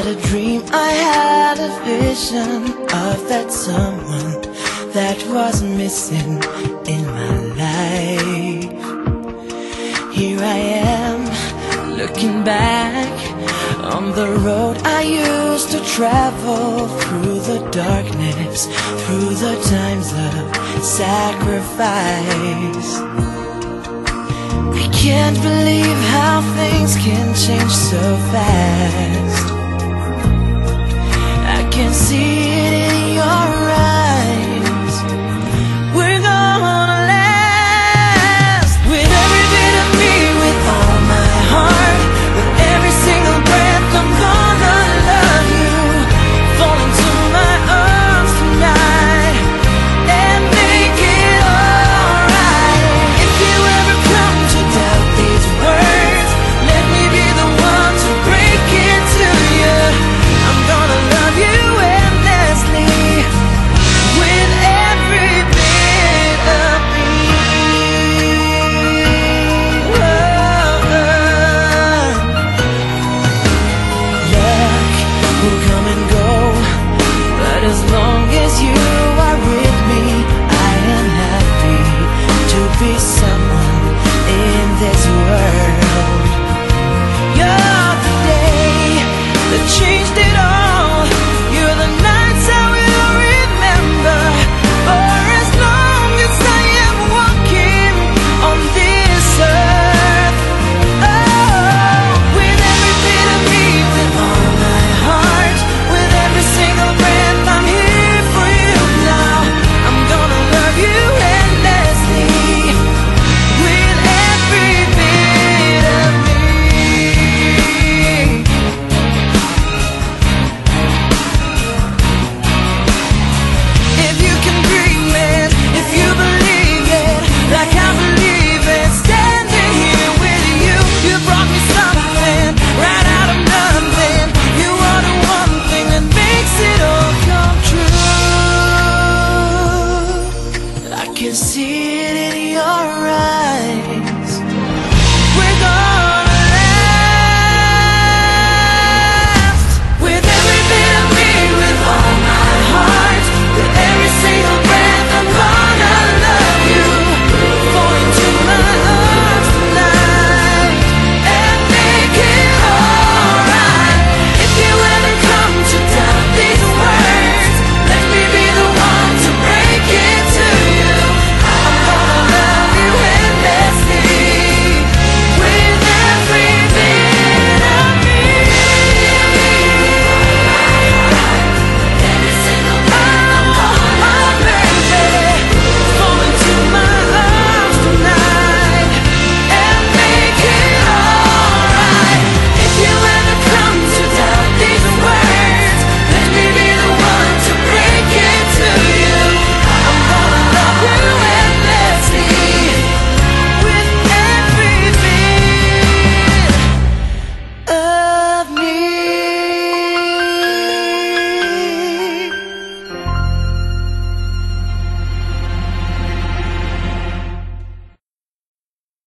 a dream, I had a vision of that someone that was missing in my life. Here I am, looking back on the road I used to travel, through the darkness, through the times of sacrifice. I can't believe how things can change so fast.